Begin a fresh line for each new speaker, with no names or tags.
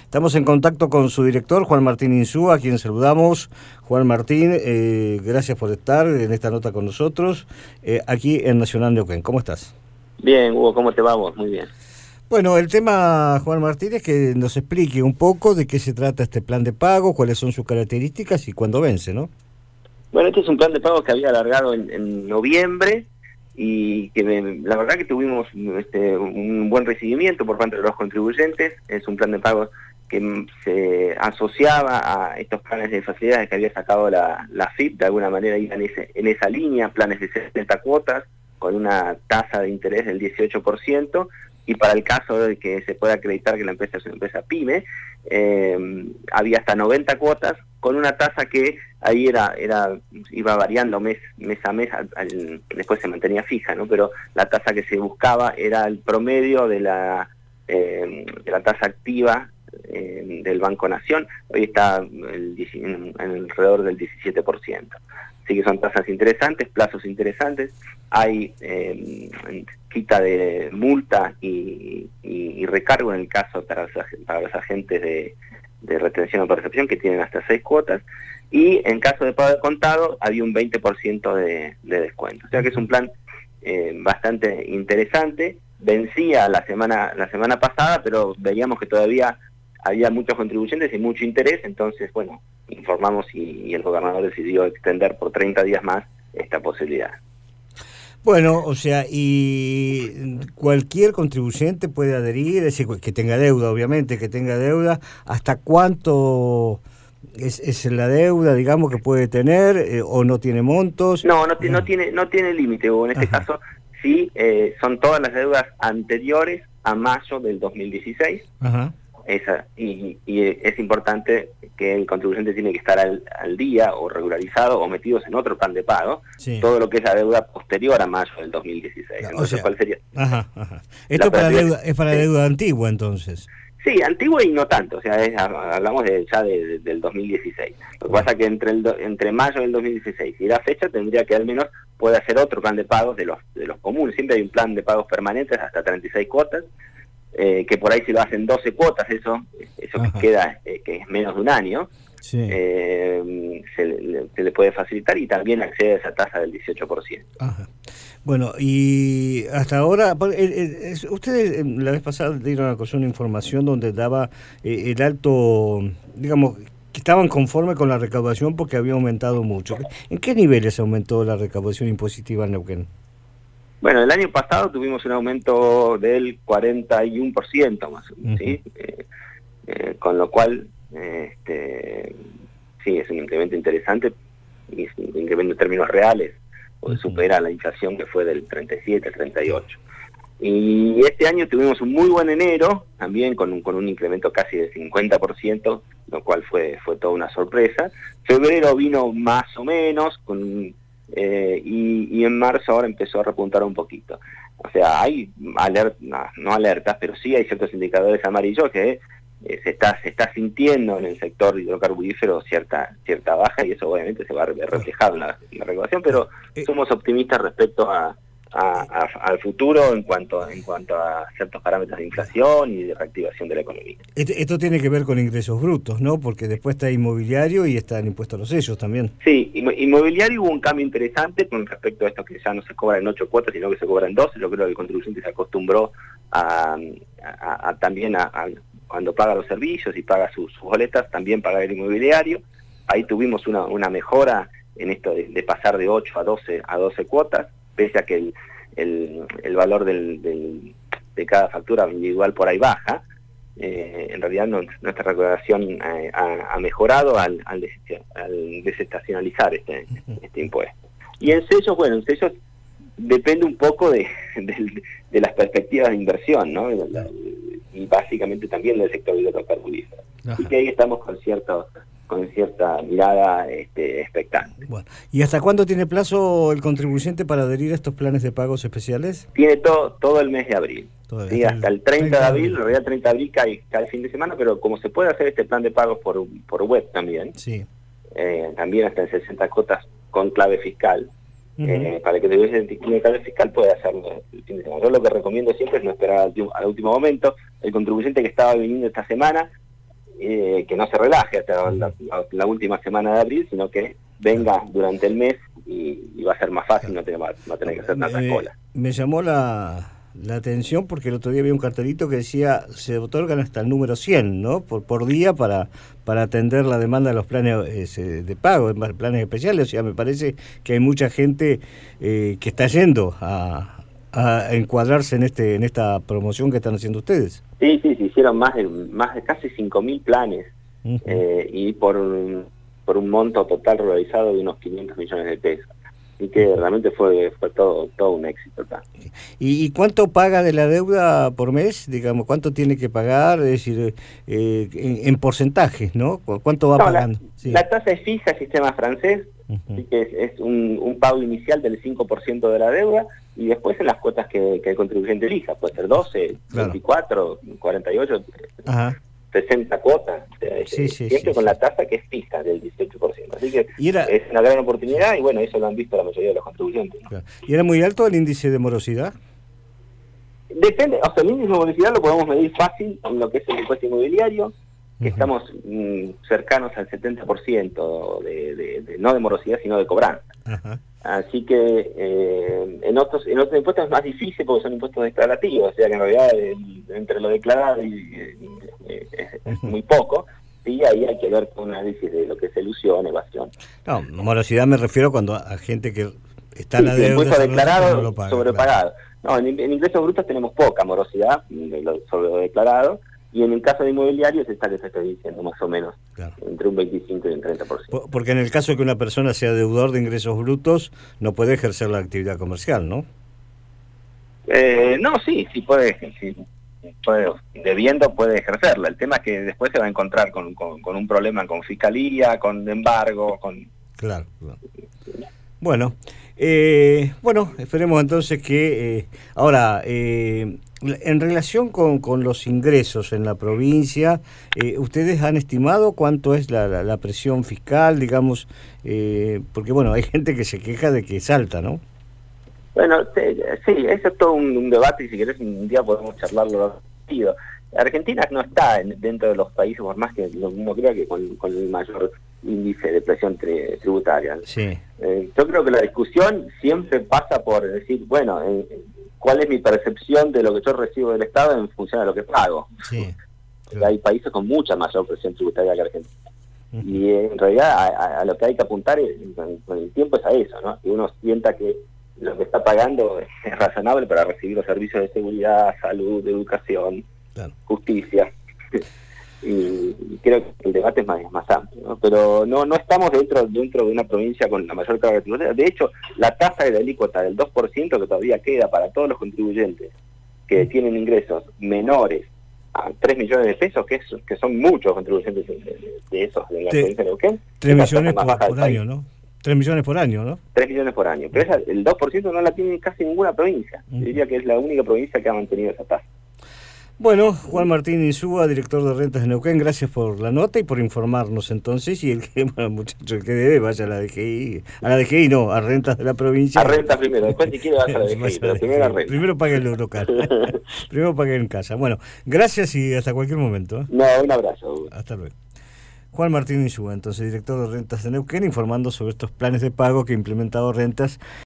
Estamos en contacto con su director, Juan Martín Insúa, a quien saludamos. Juan Martín, gracias por estar en esta nota con nosotros, aquí en Nacional Neuquén. ¿Cómo estás?
Bien, Hugo, ¿cómo te vamos? Muy bien.
Bueno, el tema, Juan Martín, es que nos explique un poco de qué se trata este plan de pago, cuáles son sus características y cuándo vence, ¿no?
Bueno, este es un plan de pago que había alargado en noviembre y que la verdad que tuvimos un buen recibimiento por parte de los contribuyentes. Es un plan de pago que se asociaba a estos planes de facilidades que había sacado la FIP, de alguna manera iban en esa línea, planes de 70 cuotas con una tasa de interés del 18%, y para el caso de que se pueda acreditar que la empresa es una empresa PYME, había hasta 90 cuotas con una tasa que ahí iba variando mes a mes, después se mantenía fija, ¿no? Pero la tasa que se buscaba era el promedio de la tasa activa del Banco Nación. Hoy está en alrededor del 17%. Así que son tasas interesantes, plazos interesantes. Hay quita de multa y recargo en el caso para los agentes de retención o percepción, que tienen hasta 6 cuotas, y en caso de pago de contado había un 20% de descuento. O sea que es un plan bastante interesante. Vencía la semana pasada, pero veíamos que todavía había muchos contribuyentes y mucho interés, entonces, bueno, informamos y el gobernador decidió extender por 30 días más esta posibilidad.
Bueno, o sea, y cualquier contribuyente puede adherir, es decir, que tenga deuda, obviamente, que tenga deuda. ¿Hasta cuánto es la deuda, digamos, que puede tener, o no tiene montos?
No tiene límite, o en este caso sí, son todas las deudas anteriores a mayo del 2016.
Ajá.
Y es importante que el contribuyente tiene que estar al día o regularizado o metidos en otro plan de pago, sí, todo lo que es la deuda posterior a mayo del 2016. Entonces, o sea, ¿cuál sería?
Esto es para deuda antigua, entonces.
Sí, antigua y no tanto, o sea, hablamos del 2016. Lo que pasa es que entre mayo del 2016 y la fecha tendría que al menos puede hacer otro plan de pagos de los comunes. Siempre hay un plan de pagos permanentes hasta 36 cuotas, que por ahí si lo hacen 12 cuotas, eso que queda, que es menos de un año, sí, se le puede facilitar, y también accede a esa tasa del 18%.
Ajá. Bueno, y hasta ahora, ustedes la vez pasada dieron a conocer una información donde daba el alto, digamos, que estaban conformes con la recaudación porque había aumentado mucho. ¿En qué niveles aumentó la recaudación impositiva en Neuquén?
Bueno, el año pasado tuvimos un aumento del 41% más o menos, ¿sí? Con lo cual, sí, es un incremento interesante, y es un incremento en términos reales, porque supera la inflación que fue del 37 al 38. Y este año tuvimos un muy buen enero, también con un incremento casi del 50%, lo cual fue toda una sorpresa. Febrero vino más o menos, y en marzo ahora empezó a repuntar un poquito. O sea, hay no alertas, pero sí hay ciertos indicadores amarillos que se está sintiendo en el sector hidrocarburífero cierta baja, y eso obviamente se va a reflejar en la regulación, pero somos optimistas respecto al futuro en cuanto a ciertos parámetros de inflación y de reactivación de la economía.
Esto tiene que ver con ingresos brutos, ¿no? Porque después está inmobiliario y está el impuesto a los sellos también.
Sí, inmobiliario hubo un cambio interesante con respecto a esto, que ya no se cobra en 8 cuotas, sino que se cobra en 12. Yo creo que el contribuyente se acostumbró también cuando paga los servicios y paga sus boletas, también pagar el inmobiliario. Ahí tuvimos una mejora en esto de pasar de 8 a 12 cuotas, pese a que el valor de cada factura individual por ahí baja. En realidad nuestra recaudación ha mejorado al desestacionalizar este impuesto. Y en sellos, bueno, en sellos depende un poco de las perspectivas de inversión, ¿no? Y básicamente también del sector hidrocarburífero. Y que ahí estamos con cierta mirada expectante.
Bueno, ¿y hasta cuándo tiene plazo el contribuyente para adherir a estos planes de pagos especiales?
Tiene todo el mes de abril. Sí, hasta el 30 de abril, en realidad 30 de abril cae el fin de semana, pero como se puede hacer este plan de pagos por web también, sí, también hasta en 60 cuotas con clave fiscal, para que el contribuyente tiene clave fiscal puede hacerlo el fin de semana. Yo lo que recomiendo siempre es no esperar al último momento. El contribuyente que estaba viniendo esta semana que no se relaje hasta la última semana de abril, sino que venga durante el mes y va a ser más fácil, no tener que hacer tantas colas.
Me llamó la atención porque el otro día había un cartelito que decía se otorgan hasta el número 100, ¿no? por día para atender la demanda de los planes de pago, planes especiales. O sea, me parece que hay mucha gente que está yendo a encuadrarse en esta promoción que están haciendo ustedes.
Sí, se hicieron más de casi 5.000 planes y por un monto total realizado de unos 500 millones de pesos. Así que realmente fue todo un éxito acá.
¿Y cuánto paga de la deuda por mes? Digamos, ¿cuánto tiene que pagar? Es decir, en porcentajes, ¿no? ¿Cuánto va pagando?
La tasa es fija, el sistema francés, así que es un pago inicial del 5% de la deuda, y después en las cuotas que el contribuyente elija, puede ser 12, 24, 48, 60 cuotas, siempre con la tasa que es fija del 18%. Así que es una gran oportunidad y bueno, eso lo han visto la mayoría de los contribuyentes, ¿no?
Claro. ¿Y era muy alto el índice de morosidad?
Depende, o sea, el índice de morosidad lo podemos medir fácil en lo que es el impuesto inmobiliario, que estamos cercanos al 70% no de morosidad, sino de cobranza. Así que en otros impuestos es más difícil porque son impuestos declarativos, o sea que en realidad entre lo declarado es muy poco, y ahí hay que ver con un análisis de lo que es elusión, evasión.
No, morosidad me refiero cuando a gente que está en la deuda.
Impuesto declarado, no paga, sobrepagado. Claro. No, en ingresos brutos tenemos poca morosidad sobre lo declarado, y en el caso de inmobiliario es esta que te estoy diciendo, más o menos, entre un 25 y un 30%.
Porque en el caso de que una persona sea deudor de ingresos brutos, no puede ejercer la actividad comercial, ¿no?
No, sí puede, debiendo puede ejercerla. El tema es que después se va a encontrar con un problema con fiscalía, con embargo, con...
Claro. Bueno, esperemos entonces que... ahora, en relación con los ingresos en la provincia, ¿ustedes han estimado cuánto es la presión fiscal, digamos? Porque, bueno, hay gente que se queja de que salta, ¿no?
Bueno, sí, eso es todo un debate y si querés un día podemos charlarlo. Argentina no está dentro de los países, por más que uno crea que con el mayor índice de presión tributaria.
Sí.
Yo creo que la discusión siempre pasa por decir, bueno, ¿cuál es mi percepción de lo que yo recibo del Estado en función de lo que pago?
Sí,
claro. Hay países con mucha mayor presión tributaria que Argentina. Y en realidad a lo que hay que apuntar con el tiempo es a eso, ¿no? Que uno sienta que lo que está pagando es razonable para recibir los servicios de seguridad, salud, educación, justicia. Y creo que el debate es más amplio, ¿no? Pero no estamos dentro de una provincia con la mayor carga tributaria. De hecho, la tasa de alícuota del 2% que todavía queda para todos los contribuyentes que tienen ingresos menores a 3 millones de pesos, que son muchos contribuyentes de esos en la provincia de Neuquén.
3 millones por año, ¿no? 3 millones por año, ¿no?
3 millones por año. Pero el 2% no la tiene casi ninguna provincia. Diría que es la única provincia que ha mantenido esa tasa.
Bueno, Juan Martín Insúa, director de Rentas de Neuquén, gracias por la nota y por informarnos entonces. Y muchacho, el que debe, vaya a la DGI. A la DGI no, a Rentas de la provincia.
A Rentas primero, después si quiere vaya a la DGI, pero primero a Rentas.
Primero pague lo local. Primero pague en casa. Bueno, gracias y hasta cualquier momento.
No, un abrazo.
Hasta luego. Juan Martín Insúa, entonces director de Rentas de Neuquén, informando sobre estos planes de pago que ha implementado Rentas